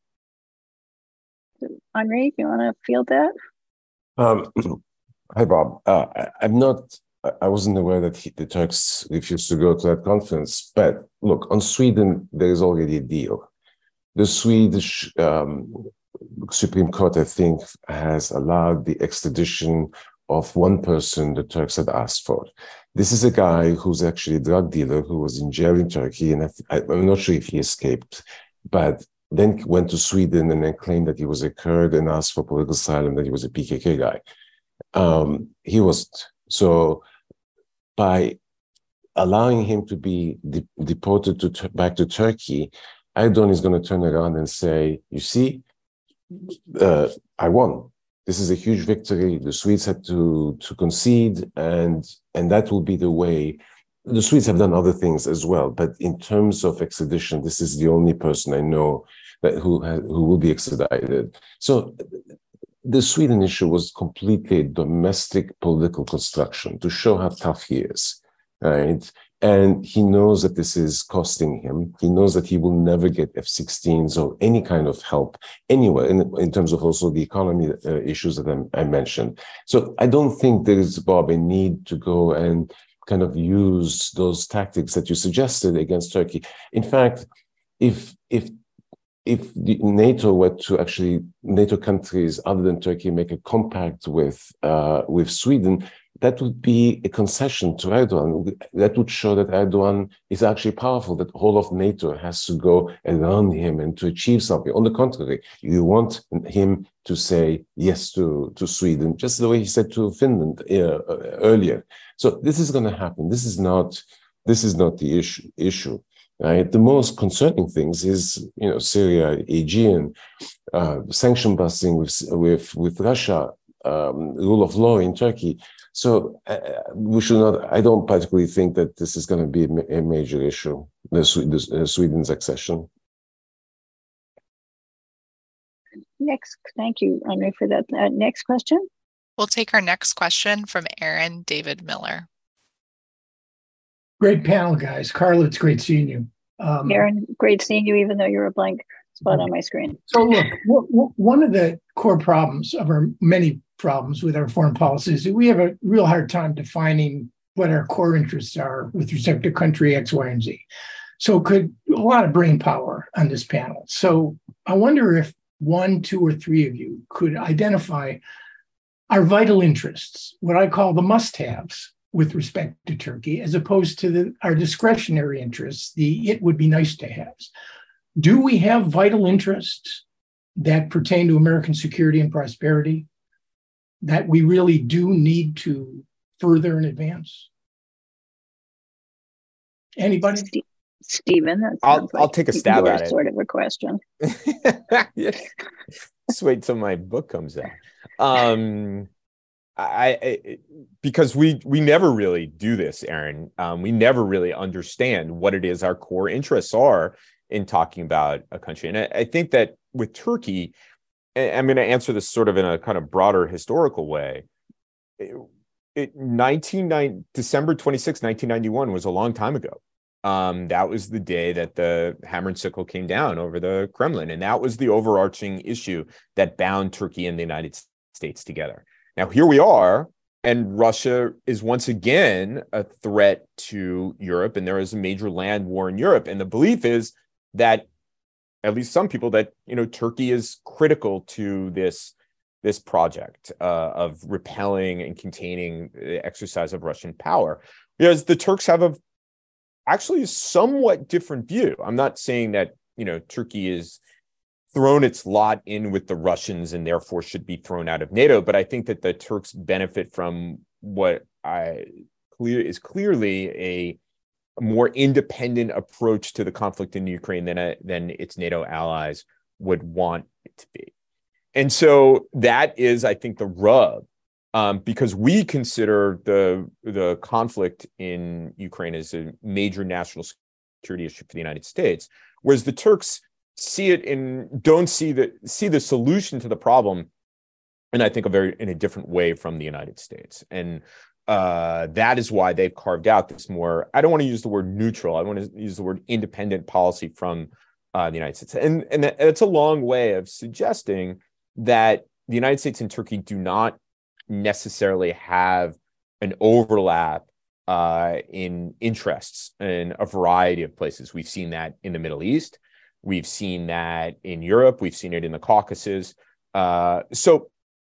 Speaker 2: Henri, you want to field that?
Speaker 5: Um, hi, Bob. Uh, I, I'm not, I wasn't aware that he, the Turks refused to go to that conference. But look, on Sweden, there is already a deal. The Swedish um, Supreme Court, I think, has allowed the extradition of one person the Turks had asked for. This is a guy who's actually a drug dealer who was in jail in Turkey, and I, I'm not sure if he escaped, but then went to Sweden and then claimed that he was a Kurd and asked for political asylum, that he was a P K K guy. Um, he wasn't. So by allowing him to be de- deported to back to Turkey, Erdogan is going to turn around and say, you see, uh, I won. This is a huge victory. The Swedes had to, to concede, and, and that will be the way. The Swedes have done other things as well, but in terms of extradition, this is the only person I know that who, who will be extradited. So the Sweden issue was completely a domestic political construction to show how tough he is, right? And he knows that this is costing him. He knows that he will never get F sixteens or any kind of help anywhere in, in terms of also the economy uh, issues that I, I mentioned. So I don't think there is, Bob, a need to go and kind of use those tactics that you suggested against Turkey. In fact, if if if the NATO were to actually, NATO countries other than Turkey make a compact with uh, with Sweden, that would be a concession to Erdogan. That would show that Erdogan is actually powerful, that all of NATO has to go around him and to achieve something. On the contrary, you want him to say yes to, to Sweden, just the way he said to Finland uh, earlier. So this is going to happen. This is not, this is not the issue. issue. Right? The most concerning things is, you know, Syria, Aegean, uh, sanction busting with, with, with Russia, um, rule of law in Turkey. So uh, we should not, I don't particularly think that this is going to be a major issue, the, the uh, Sweden's accession.
Speaker 2: Next, thank you, Andre, for that. Uh, next question.
Speaker 6: We'll take our next question from Aaron David Miller.
Speaker 9: Great panel, guys. Carla, it's great seeing you. Um,
Speaker 2: Aaron, great seeing you, even though you're a blank spot on my screen.
Speaker 9: So look, w- w- one of the core problems of our many problems with our foreign policy is that we have a real hard time defining what our core interests are with respect to country X, Y, and Z. So could a lot of brain power on this panel. So I wonder if one, two, or three of you could identify our vital interests, what I call the must-haves with respect to Turkey, as opposed to the, our discretionary interests, the it would be nice to haves. Do we have vital interests that pertain to American security and prosperity that we really do need to further and advance? Anybody?
Speaker 2: St- Stephen, that
Speaker 4: I'll,
Speaker 2: sounds
Speaker 4: I'll
Speaker 2: like
Speaker 4: take a stab
Speaker 2: your
Speaker 4: at it.
Speaker 2: Sort of a question.
Speaker 4: Yes. Just wait till my book comes out. Um, I, I because we we never really do this, Aaron. Um, we never really understand what it is our core interests are in talking about a country. And I, I think that with Turkey, I'm going to answer this sort of in a kind of broader historical way. It, it, nineteen ninety, December twenty-sixth, nineteen ninety-one was a long time ago. Um, that was the day that the hammer and sickle came down over the Kremlin. And that was the overarching issue that bound Turkey and the United States together. Now, here we are, and Russia is once again a threat to Europe, and there is a major land war in Europe. And the belief is that, at least some people, that, you know, Turkey is critical to this, this project uh, of repelling and containing the exercise of Russian power. Whereas the Turks have a actually a somewhat different view. I'm not saying that, you know, Turkey is thrown its lot in with the Russians and therefore should be thrown out of NATO. But I think that the Turks benefit from what I clear is clearly a, a more independent approach to the conflict in Ukraine than a, than its NATO allies would want it to be. And so that is, I think, the rub, um, because we consider the the conflict in Ukraine as a major national security issue for the United States, whereas the Turks see it in don't see the see the solution to the problem, and I think a very in a different way from the United States, and uh, that is why they've carved out this more. I don't want to use the word neutral. I want to use the word independent policy from uh, the United States, and and it's a long way of suggesting that the United States and Turkey do not necessarily have an overlap uh, in interests in a variety of places. We've seen that in the Middle East. We've seen that in Europe. We've seen it in the Caucasus. Uh, so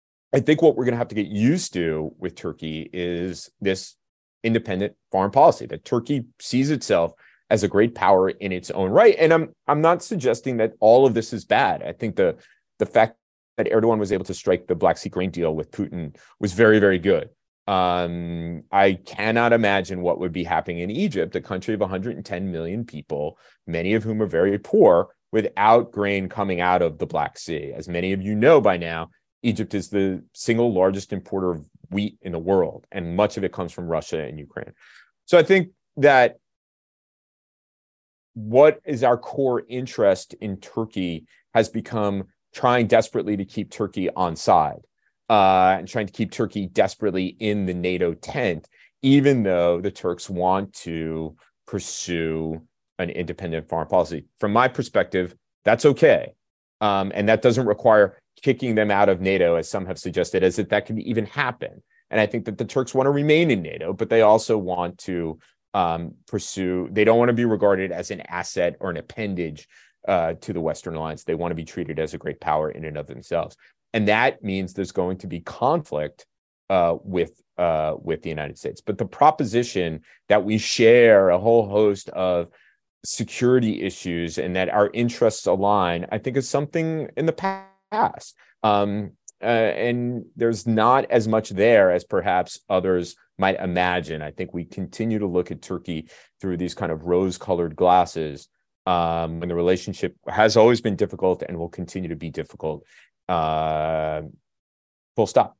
Speaker 4: I think what we're going to have to get used to with Turkey is this independent foreign policy, that Turkey sees itself as a great power in its own right. And I'm I'm not suggesting that all of this is bad. I think the the fact that Erdogan was able to strike the Black Sea grain deal with Putin was very, very good. Um, I cannot imagine what would be happening in Egypt, a country of one hundred ten million people, many of whom are very poor, without grain coming out of the Black Sea. As many of you know by now, Egypt is the single largest importer of wheat in the world, and much of it comes from Russia and Ukraine. So I think that what is our core interest in Turkey has become trying desperately to keep Turkey on side. Uh, and trying to keep Turkey desperately in the NATO tent, even though the Turks want to pursue an independent foreign policy. From my perspective, that's okay. Um, and that doesn't require kicking them out of NATO, as some have suggested, as if that can even happen. And I think that the Turks want to remain in NATO, but they also want to um, pursue, they don't want to be regarded as an asset or an appendage uh, to the Western alliance. They want to be treated as a great power in and of themselves. And that means there's going to be conflict uh, with uh, with the United States. But the proposition that we share a whole host of security issues and that our interests align, I think is something in the past. Um, uh, and there's not as much there as perhaps others might imagine. I think we continue to look at Turkey through these kind of rose-colored glasses, um, when the relationship has always been difficult and will continue to be difficult. Uh, full stop.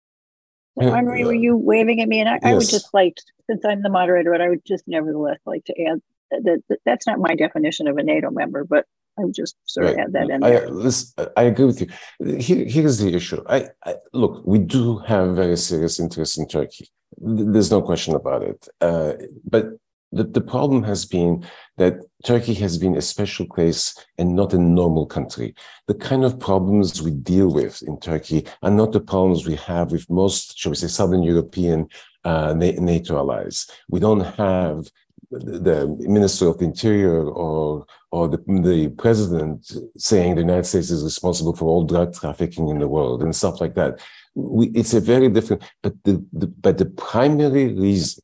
Speaker 2: So, Henri, were you waving at me? And I, yes. I would just like, since I'm the moderator, but I would just nevertheless like to add that, that that's not my definition of a NATO member, but I would just sort right. of add that in there.
Speaker 5: I, listen, I agree with you. Here, here's the issue. I, I look, we do have very serious interests in Turkey. There's no question about it. Uh, but The, the problem has been that Turkey has been a special case and not a normal country. The kind of problems we deal with in Turkey are not the problems we have with most, shall we say, Southern European uh, NATO allies. We don't have the Minister of the Interior or or the, the President saying the United States is responsible for all drug trafficking in the world and stuff like that. We, it's a very different, but the, the but the primary reason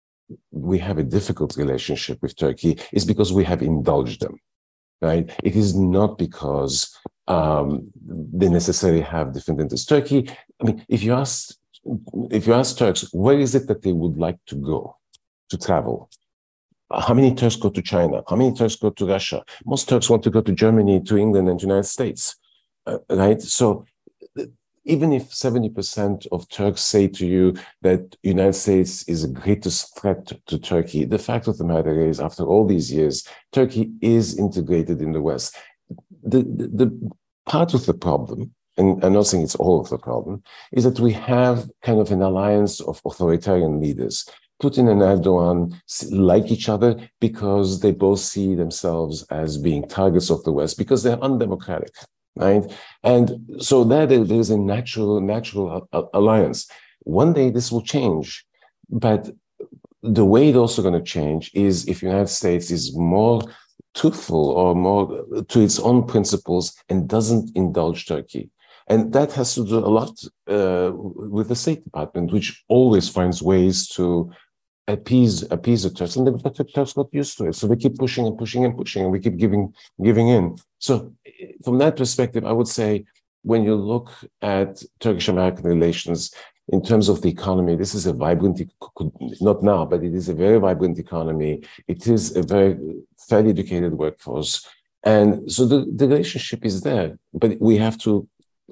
Speaker 5: we have a difficult relationship with Turkey is because we have indulged them, right? It is not because um, they necessarily have different interests. Turkey, I mean, if you ask, if you ask Turks, where is it that they would like to go to travel? How many Turks go to China? How many Turks go to Russia? Most Turks want to go to Germany, to England, and to the United States, uh, right? So even if seventy percent of Turks say to you that the United States is the greatest threat to Turkey, the fact of the matter is, after all these years, Turkey is integrated in the West. The, the, the part of the problem, and I'm not saying it's all of the problem, is that we have kind of an alliance of authoritarian leaders. Putin and Erdogan like each other because they both see themselves as being targets of the West, because they're undemocratic. Right, and so there there is a natural natural alliance. One day this will change, but the way it's also going to change is if the United States is more truthful or more to its own principles and doesn't indulge Turkey, and that has to do a lot uh, with the State Department, which always finds ways to appease appease the Turks, and the Turks got used to it, so they keep pushing and pushing and pushing, and we keep giving giving in. So, from that perspective, I would say when you look at Turkish-American relations in terms of the economy, this is a vibrant, not now, but it is a very vibrant economy. It is a very fairly educated workforce, and so the, the relationship is there. But we have to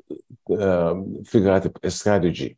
Speaker 5: um, figure out a, a strategy.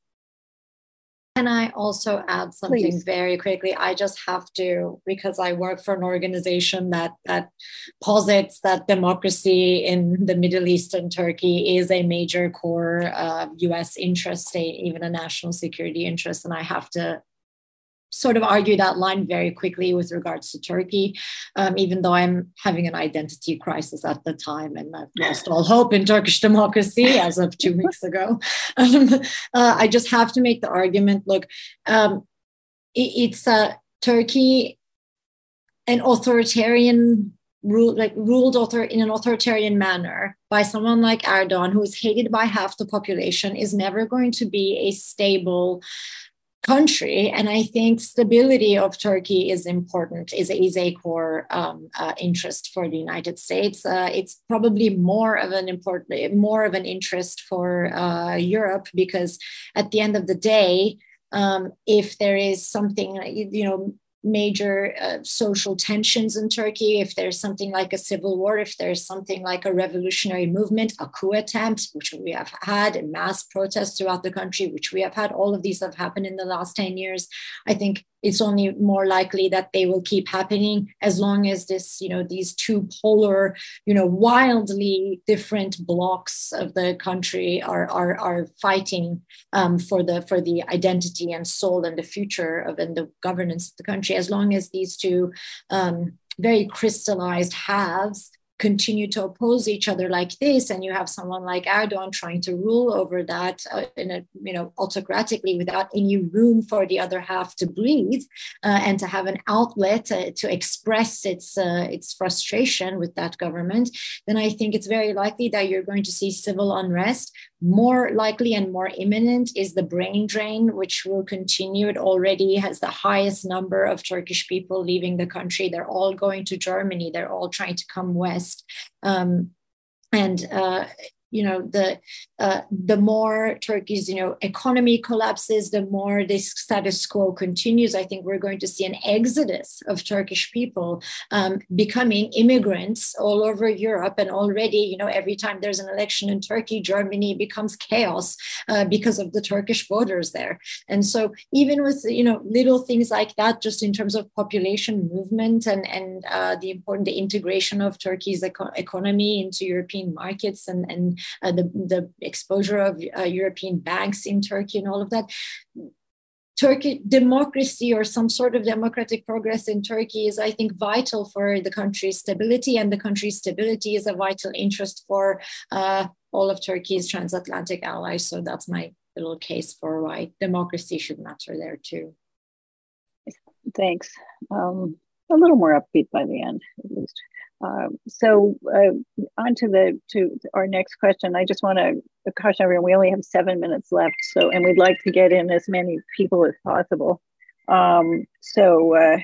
Speaker 3: Can I also add something
Speaker 2: Please.
Speaker 3: Very quickly? I just have to, because I work for an organization that that posits that democracy in the Middle East and Turkey is a major core uh, U S interest, even a national security interest, and I have to sort of argue that line very quickly with regards to Turkey, um, even though I'm having an identity crisis at the time and I've lost all hope in Turkish democracy as of two weeks ago. Um, uh, I just have to make the argument, look, um, it, it's uh, Turkey, an authoritarian rule, like ruled author in an authoritarian manner by someone like Erdogan, who is hated by half the population, is never going to be a stable country. And I think stability of Turkey is important, is, is a core um, uh, interest for the United States. Uh, it's probably more of an important, more of an interest for uh, Europe, because at the end of the day, Um, if there is something, you know, major uh, social tensions in Turkey, if there's something like a civil war, if there's something like a revolutionary movement, a coup attempt, which we have had, and mass protests throughout the country, which we have had, all of these have happened in the last ten years. I think it's only more likely that they will keep happening as long as this, you know, these two polar, you know, wildly different blocks of the country are are, are fighting um, for the for the identity and soul and the future of and the governance of the country. As long as these two um, very crystallized halves continue to oppose each other like this, and you have someone like Erdogan trying to rule over that uh, in a, you know, autocratically without any room for the other half to breathe uh, and to have an outlet uh, to express its uh, its frustration with that government, then I think it's very likely that you're going to see civil unrest. More likely and more imminent is the brain drain, which will continue. It already has the highest number of Turkish people leaving the country. They're all going to Germany. They're all trying to come west. Um, and, uh, you know, the uh, the more Turkey's, you know, economy collapses, the more this status quo continues. I think we're going to see an exodus of Turkish people um, becoming immigrants all over Europe. And already, you know, every time there's an election in Turkey, Germany becomes chaos uh, because of the Turkish voters there. And so even with, you know, little things like that, just in terms of population movement and, and uh, the important the integration of Turkey's eco- economy into European markets and, and Uh, the, the exposure of uh, European banks in Turkey and all of that. Turkey democracy or some sort of democratic progress in Turkey is, I think, vital for the country's stability, and the country's stability is a vital interest for uh, all of Turkey's transatlantic allies. So that's my little case for why democracy should matter there too.
Speaker 2: Thanks. Um, a little more upbeat by the end, at least. Um, so uh, on to the to our next question. I just want to caution everyone, we only have seven minutes left, so and we'd like to get in as many people as possible. Um, so uh,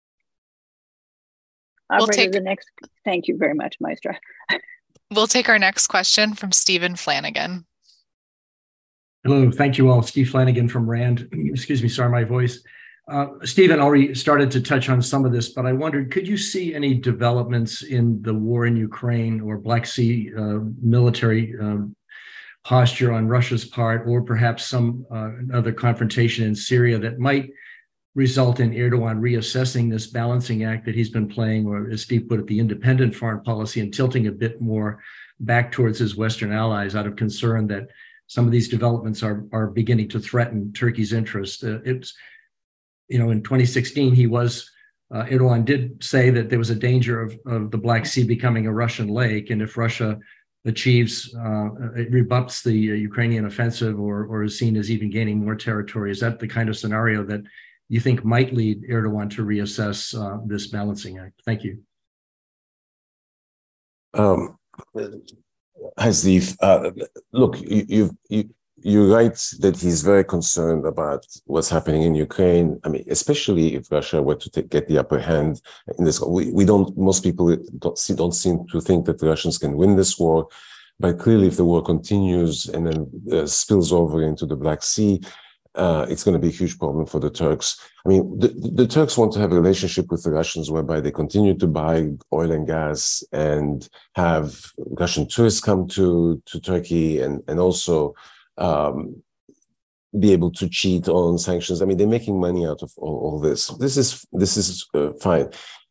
Speaker 6: we'll
Speaker 2: operator,
Speaker 6: take,
Speaker 2: the next, thank you very much, Maestra.
Speaker 6: We'll take our next question from Stephen Flanagan.
Speaker 10: Hello, thank you all. Steve Flanagan from RAND. Excuse me, sorry, my voice. Uh, Stephen already started to touch on some of this, but I wondered, could you see any developments in the war in Ukraine or Black Sea uh, military um, posture on Russia's part, or perhaps some uh, other confrontation in Syria that might result in Erdogan reassessing this balancing act that he's been playing, or as Steve put it, the independent foreign policy, and tilting a bit more back towards his Western allies out of concern that some of these developments are, are beginning to threaten Turkey's interest? Uh, it's You know, in twenty sixteen, he was, uh, Erdogan did say that there was a danger of, of the Black Sea becoming a Russian lake. And if Russia achieves, uh, it rebuffs the uh, Ukrainian offensive or, or is seen as even gaining more territory, is that the kind of scenario that you think might lead Erdogan to reassess uh, this balancing act? Thank you.
Speaker 5: Um, Hasif, uh, look, you, you've, you, You're right that he's very concerned about what's happening in Ukraine. I mean, especially if Russia were to take, get the upper hand in this. We, we don't, most people don't, see, don't seem to think that the Russians can win this war. But clearly, if the war continues and then uh, spills over into the Black Sea, uh, it's going to be a huge problem for the Turks. I mean, the, the Turks want to have a relationship with the Russians whereby they continue to buy oil and gas and have Russian tourists come to, to Turkey and, and also Um, be able to cheat on sanctions. I mean, they're making money out of all, all this. This is this is uh, fine.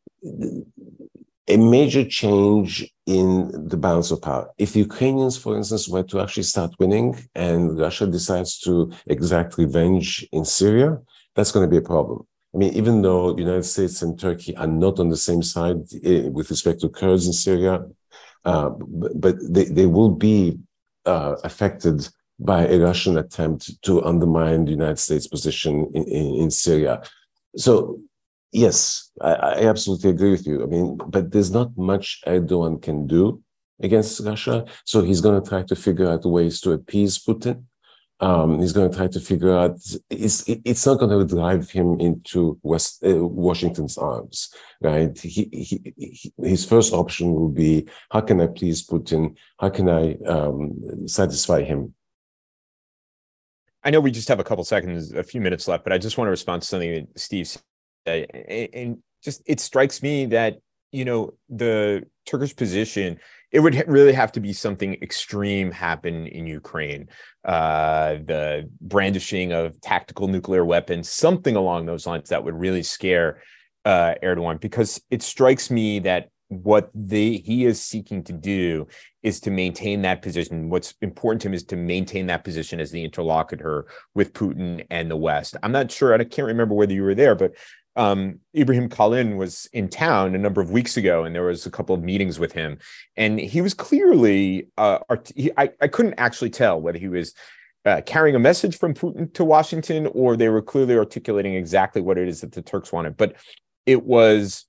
Speaker 5: A major change in the balance of power. If the Ukrainians, for instance, were to actually start winning and Russia decides to exact revenge in Syria, that's going to be a problem. I mean, even though the United States and Turkey are not on the same side uh, with respect to Kurds in Syria, uh, but, but they, they will be uh, affected by a Russian attempt to undermine the United States' position in, in, in Syria. So, yes, I, I absolutely agree with you. I mean, but there's not much Erdogan can do against Russia. So he's going to try to figure out ways to appease Putin. Um, he's going to try to figure out, it's, it's not going to drive him into West, uh, Washington's arms, right? He, he, he, his first option will be, how can I please Putin? How can I um, satisfy him?
Speaker 4: I know we just have a couple seconds, a few minutes left, but I just want to respond to something that Steve said. And just, it strikes me that, you know, the Turkish position, it would really have to be something extreme happen in Ukraine. Uh, the brandishing of tactical nuclear weapons, something along those lines that would really scare uh, Erdogan, because it strikes me that what they, he is seeking to do is to maintain that position. What's important to him is to maintain that position as the interlocutor with Putin and the West. I'm not sure, I can't remember whether you were there, but um, Ibrahim Kalin was in town a number of weeks ago, and there was a couple of meetings with him. And he was clearly, uh, art- he, I, I couldn't actually tell whether he was uh, carrying a message from Putin to Washington, or they were clearly articulating exactly what it is that the Turks wanted. But it was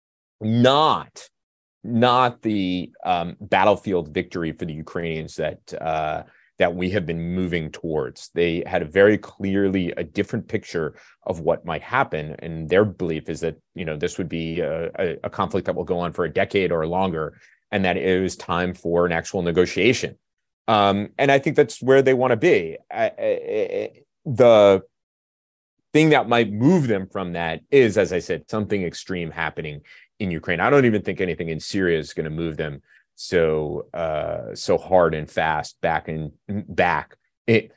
Speaker 4: not not the um, battlefield victory for the Ukrainians that uh, that we have been moving towards. They had a very clearly a different picture of what might happen, and their belief is that, you know, this would be a, a, a conflict that will go on for a decade or longer, and that it was time for an actual negotiation. Um, and I think that's where they want to be. I, I, the thing that might move them from that is, as I said, something extreme happening in Ukraine. I don't even think anything in Syria is going to move them so uh, so hard and fast back and back it,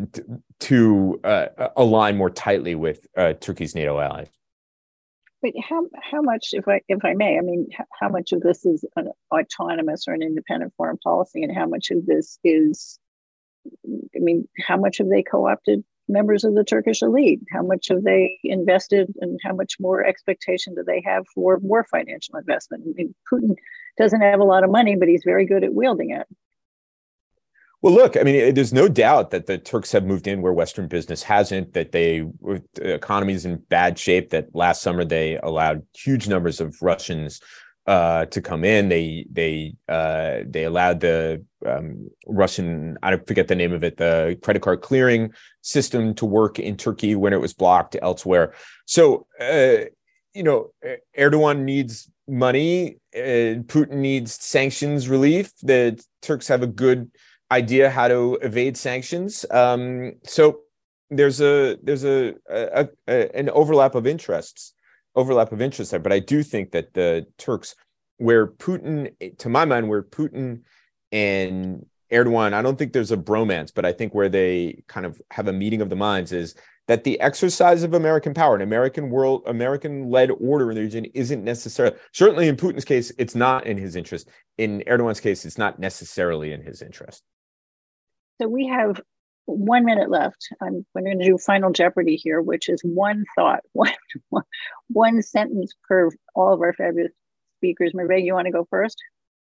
Speaker 4: to uh, align more tightly with uh, Turkey's NATO allies.
Speaker 2: But how how much, if I if I may, I mean, how much of this is an autonomous or an independent foreign policy, and how much of this is, I mean, how much have they co-opted members of the Turkish elite? How much have they invested, and how much more expectation do they have for more financial investment? I mean, Putin doesn't have a lot of money, but he's very good at wielding it.
Speaker 4: Well, look, I mean, there's no doubt that the Turks have moved in where Western business hasn't, that they, the economy is in bad shape, that last summer they allowed huge numbers of Russians uh, to come in. They they uh, they allowed the um, Russian, I forget the name of it, the credit card clearing system to work in Turkey when it was blocked elsewhere. So, uh, you know, Erdogan needs money. Uh, Putin needs sanctions relief. The Turks have a good idea how to evade sanctions. Um, so there's a there's a, a, a an overlap of interests. overlap of interest there. But I do think that the Turks, where Putin, to my mind, where Putin and Erdogan, I don't think there's a bromance, but I think where they kind of have a meeting of the minds is that the exercise of American power, an American world, American-led order in the region isn't necessarily, certainly in Putin's case, it's not in his interest. In Erdogan's case, it's not necessarily in his interest.
Speaker 2: So we have one minute left. I'm going to do Final Jeopardy here, which is one thought, one, one, one sentence per all of our fabulous speakers. Merve, you want to go first?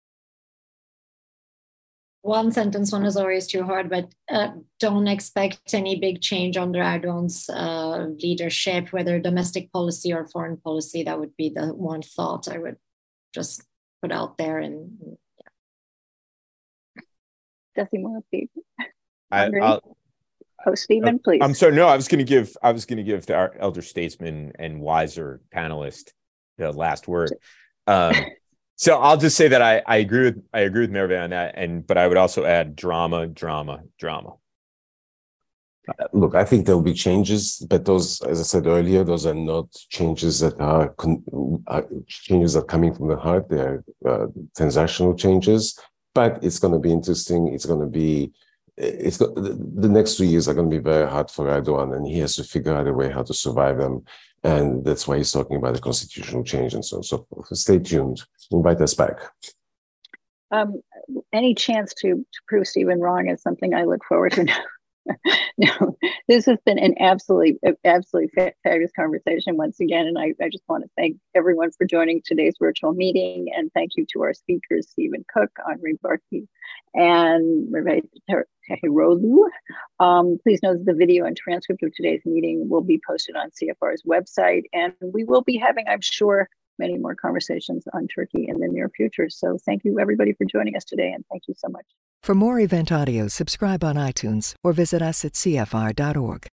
Speaker 3: One sentence one is always too hard, but uh, don't expect any big change under Erdogan's uh, leadership, whether domestic policy or foreign policy. That would be the one thought I would just put out there. And
Speaker 2: yeah. Does he want to speak?
Speaker 4: I, I'll,
Speaker 2: oh, Stephen, please.
Speaker 4: I'm sorry. No, I was going to give. I was going to give our elder statesman and wiser panelist the last word. Um, so I'll just say that I, I agree with I agree with Merve on that, and but I would also add drama, drama, drama.
Speaker 5: Uh, look, I think there will be changes, but those, as I said earlier, those are not changes that are, con- are changes that are coming from the heart. They are uh, transactional changes. But it's going to be interesting. It's going to be. It's got, the next two years are going to be very hard for Erdogan, and he has to figure out a way how to survive them. And that's why he's talking about the constitutional change and so on. So stay tuned. Invite us back.
Speaker 2: Um, any chance to, to prove Stephen wrong is something I look forward to. No, this has been an absolutely, absolutely fabulous conversation once again. And I, I just want to thank everyone for joining today's virtual meeting. And thank you to our speakers, Stephen Cook, Henri Barkey, and Merve Tehiroglu. Um, please note that the video and transcript of today's meeting will be posted on C F R's website. And we will be having, I'm sure, many more conversations on Turkey in the near future. So thank you, everybody, for joining us today. And thank you so much.
Speaker 1: For more event audio, subscribe on iTunes or visit us at C F R dot org.